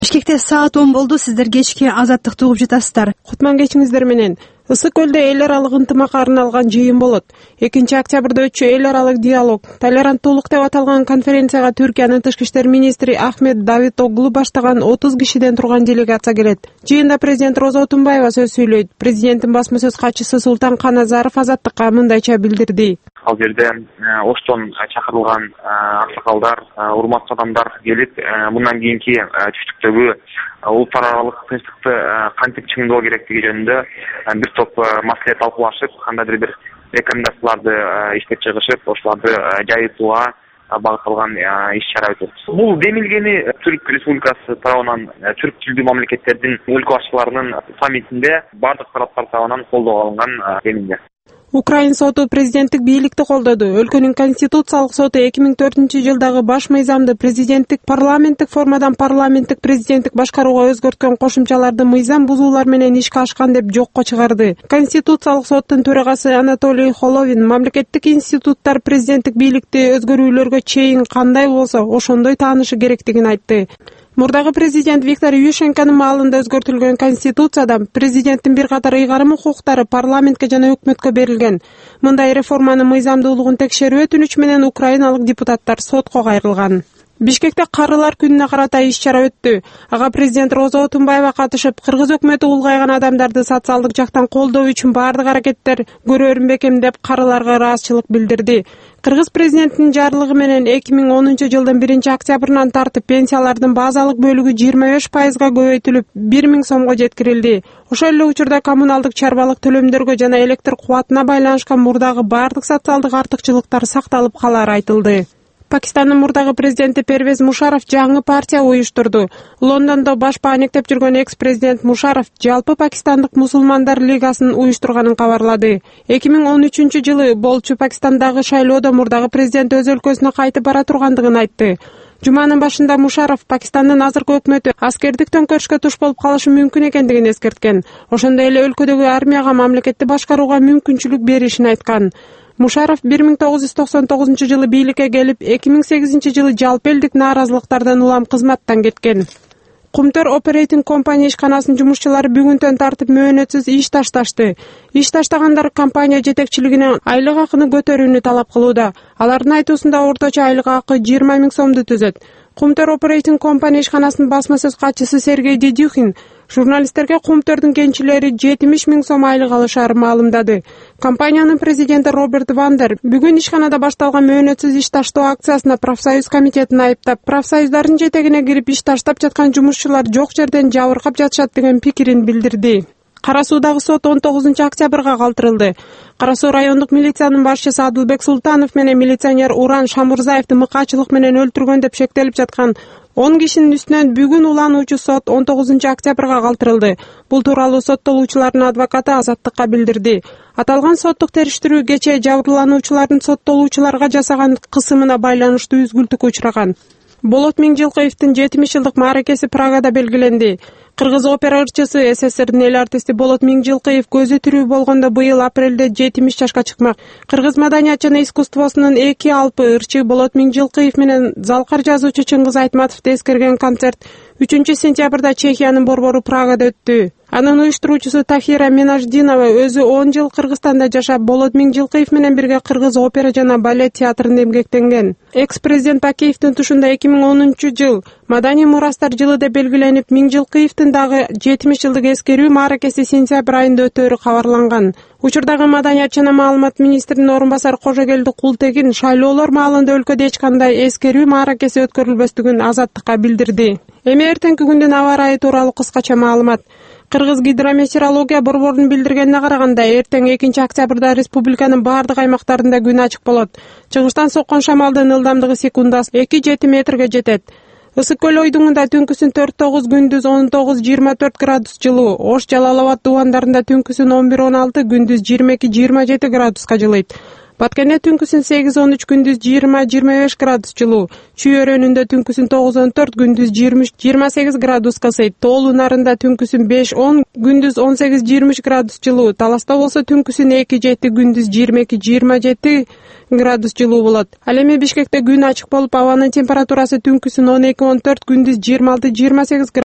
Бишкекте саат 10 болду. Сиздер кечки азаттыкты угуп жатасыздар. Кутман кечиңиздер менен. Ысык көлдө эл аралык ынтымакка арналган жыйын болот. 2-октябрда өтчү эл аралык диалог, толеранттуулук деп аталган конференцияга Түркиянын тышкы иштер министри Ахмет Давутоглу баштаган 30 кишиден турган делегация келет. Жыйында президент Роза Отунбаева сөз сүйлөйт. Президенттин басма сөз катчысы Султан Каназаров азаттыкка мындайча билдирди. Ал жерде Оштон чакырылган аксакалдар, урматтуу адамдар келип, мындан кийинки түштүктөгү улуттар аралык тынчтыкты кантип чыңдоо керектиги жөнүндө бир топ маселе талкуулашып, кандайдыр бир рекомендацияларды иштеп чыгышып, ошолорду жайытууга багытталган иш-чара өтөт. Бул демилгени Түрк Республикасы тарабынан түрк тилдүү мамлекеттердин өлкө башчыларынын саммитинде бардык тараптар тарабынан колдоого алынган демилге. Украин соту президенттик бийликти колдоду. Өлкөнүн конституциялык соту 2004-жылдагы баш мыйзамды президенттик парламенттик формадан парламенттик президенттик башкарууга өзгөрткөн кошумчаларды мыйзам бузуулар менен ишке ашкан деп жокко чыгарды. Конституциялык соттун төрагасы Анатолий Холовин мамлекеттик институттар президенттик бийликти өзгөрүүлөргө чейин кандай болсо ошондой таанышы керектигин айтты. Мурдагы президент Виктор Ющенконун маалында өзгөртүлгөн конституцияда президенттин бир катар ыйгарым укуктары парламентке жана өкмөткө берилген. Мындай реформанын мыйзамдуулугун текшерүү өтүнүч менен украиналык депутаттар сотко кайрылган. Бишкекте карылар күнүнө карата иш-чара өттү. Ага президент Роза Отунбаева катышып, кыргыз өкмөтү улгайган адамдарды социалдык жактан колдоо үчүн бардык аракеттер көрөрүн бекем деп карыларга ыраазычылык билдирди. Кыргыз президентинин жарлыгы менен 2010-жылдын 1-октябрынан тартып пенсиялардын базалык бөлүгү 25%га көбөйтүлүп 1000 сомго жеткирилди. Ошол эле учурда коммуналдык чарбалык төлөмдөргө жана электр кубатына байланышкан мурдагы бардык социалдык артыкчылыктар сакталып калары айтылды. Пакистандын мурдагы президенти Первез Мушаров жаңы партия уюштурду. Лондондо баш баанектеп жүргөн экс-президент Мушаров жалпы Пакистандык мусулмандар лигасын уюштурганын кабарлады. 2013-жылы болчу Пакистандагы шайлоодо мурдагы президент өз өлкөсүнө кайтып бара тургандыгын айтты. Жуманын башында Мушаров Пакистандын азыркы өкмөтү аскердик төңкөрүшкө туш болуп калышы мүмкүн экендигин эскерткен. Ошондой эле өлкөдөгү армияга мамлекетти башкарууга мүмкүнчүлүк беришин айткан. Мушаров 1999-жылы бийликке келип, 2008-жылы жалпы элдик нааразылыктардан улам кызматтан кеткен. Кумтөр Operating Company ишканасынын жумушчулары бүгүндөн тартып мөөнөтсүз иш ташташты. Иш таштагандар компания жетекчилигине айлык акыны көтөрүүнү талап кылууда. Алардын айтуусунда орточо айлык акы 20 000 сомду түзөт. Кумтөр Operating Company ишканасынын басма сөз катчысы Сергей Дедюхин журналисттерге Кумтөрдүн кенчилери 70 000 сом айлык алышарын маалымдады. Компаниянын президенти Роберт Вандер бүгүн ишканада башталган мөөнөтсүз иш таштоо акциясына профсоюз комитетин айыптап, профсоюздардын жетегине кирип иш таштап жаткан жумушчулар жок жерден жабыркап жатышат деген пикирин билдирди. Кара Суудагы сот 19-октябрга калтырылды. Кара Суу райондук милициянын башчысы Адылбек Султанов менен милиционер Уран Шамурзаевди мыкаачылык менен өлтүргөн деп шектелип жаткан 10 кишинин үстүнөн бүгүн улануучу сот 19-октябрга калтырылды. Бул тууралуу соттолуучулардын адвокаты азаттыкка билдирди. Аталган соттук териштирүү кечээ жабырлануучулардын соттолуучуларга жасаган кысымына байланыштуу үзгүлтүккө учураган. Болот Миңжилкоевдин 70 жылдык мааракеси Прагада белгиленди. Кыргыз опера ырчысы СССРдин эл артисти Болот Миңжилкоев көзү тирүү болгондо быйыл апрелде 70 жашка чыкмак. Кыргыз маданият жана искусствосунун эки алпы ырчы Болот Миңжилкоев менен залкар жазуучу Чыңгыз Айтматовду эскерген концерт 3-сентябрда Чехиянын борбору Прагада өттү. Анын уюштуруучусу Тахира Минаждинова өзү 10 жыл Кыргызстанда жашап, Болот Миңжилкоев менен бирге Кыргыз опера жана балет театрында эмгектенген. Экс-президент Бакеевдин тушунда 2010-жыл Маданий мурастар жылы деп белгиленип, Миңжилкоевдин дагы 70 жылдык эскерүү мааракеси сентябрь айында өтөөрү кабарланган. Учурдагы маданият жана маалымат министринин орун басары Кожогелди Култегин шайлоолор маалында өлкөдө эч кандай эскерүү мааракеси өткөрүлбөстүгүн азаттыкка билдирди. Эми эртеңки күндүн аба ырайы тууралуу кыскача маалымат. Кыргыз гидрометеорология борборунун билдиргенине караганда, эртең 2-октябрда республиканын бардык аймактарында күн ачык болот. Чыгыштан соккон шамалдын ылдамдыгы секундасы 2-7 метрге жетет. Ысык көл ойдуңунда түнкүсүн 4-9, күндүз 19-24 градус жылуу. Ош Жалал Абад дубандарында түнкүсүн 11-16, күндүз 22-27 градуска жылыйт. Баткенде түнкүсүн 8-13, күндүз 20-25 градус жылуу. Чүй өрөөнүндө түнкүсүн 9-14, күндүз 20-28 градуска ысыйт. Тоолу нарында түнкүсүн 5-10, күндүз 18-23 градус жылуу. Таласта болсо түнкүсүн 2-7, күндүз 22-27 градус жылуу болот. Ал эми Бишкекте күн ачык болуп, абанын температурасы түнкүсүн 12-14, күндүз 26-28